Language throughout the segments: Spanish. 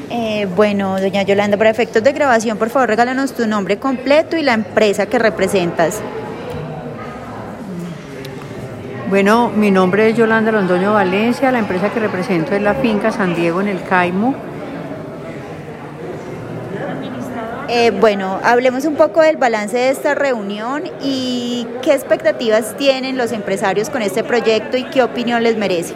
Bueno, doña Yolanda, para efectos de grabación, por favor, regálanos tu nombre completo y la empresa que representas. Bueno, mi nombre es Yolanda Londoño Valencia, la empresa que represento es la Finca San Diego en el Caimo. Bueno, hablemos un poco del balance de esta reunión y qué expectativas tienen los empresarios con este proyecto y qué opinión les merece.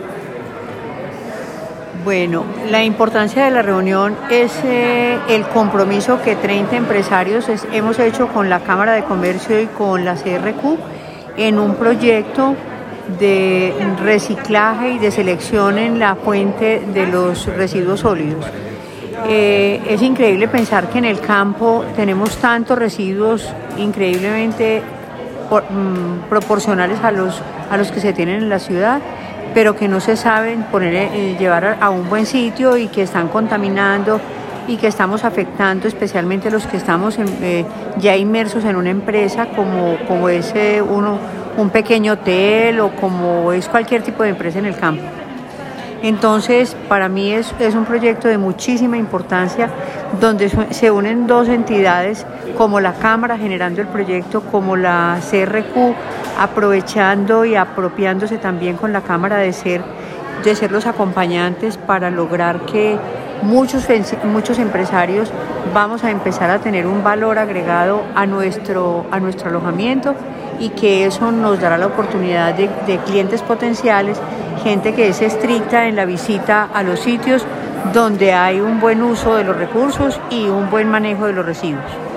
Bueno, la importancia de la reunión es el compromiso que 30 empresarios hemos hecho con la Cámara de Comercio y con la CRQ en un proyecto de reciclaje y de selección en la fuente de los residuos sólidos. Es increíble pensar que en el campo tenemos tantos residuos increíblemente proporcionales a los que se tienen en la ciudad, pero que no se saben llevar a un buen sitio y que están contaminando y que estamos afectando especialmente los que estamos ya inmersos en una empresa como es un pequeño hotel o como es cualquier tipo de empresa en el campo. Entonces, para mí es un proyecto de muchísima importancia donde se unen dos entidades como la Cámara generando el proyecto, como la CRQ aprovechando y apropiándose también con la Cámara de ser los acompañantes para lograr que muchos empresarios vamos a empezar a tener un valor agregado a nuestro alojamiento y que eso nos dará la oportunidad de clientes potenciales, gente que es estricta en la visita a los sitios donde hay un buen uso de los recursos y un buen manejo de los residuos.